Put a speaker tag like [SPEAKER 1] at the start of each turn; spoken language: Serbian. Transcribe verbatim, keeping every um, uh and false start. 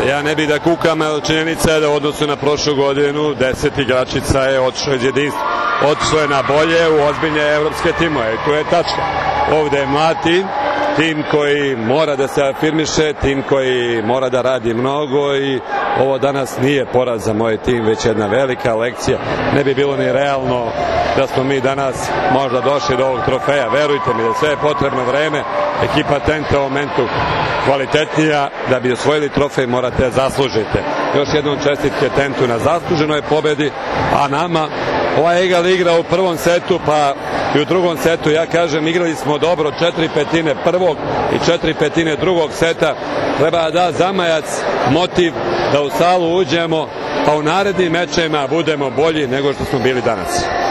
[SPEAKER 1] Ja ne bih da kukam, ali činjenica je da u odnosu na prošlu godinu deset igračica je otišlo iz jedinstva. Otišlo je na bolje u ozbiljne evropske timove. Tu je tačka. Ovde je mlad tim, tim koji mora da se afirmiše, tim koji mora da radi mnogo i ovo danas nije poraz za moj tim, već jedna velika lekcija. Ne bi bilo ni realno da smo mi danas možda došli do ovog trofeja. Verujte mi da sve je potrebno vreme. Ekipa Tente u momentu kvalitetnija, da bi osvojili trofej morate zaslužite. Još jednom čestitke Tentu na zasluženoj pobedi, a nama ova Egal igra u prvom setu, pa i u drugom setu, ja kažem, igrali smo dobro četiri petine prvog i četiri petine drugog seta. Treba da zamajac, motiv da u salu uđemo, pa u narednim mečevima budemo bolji nego što smo bili danas.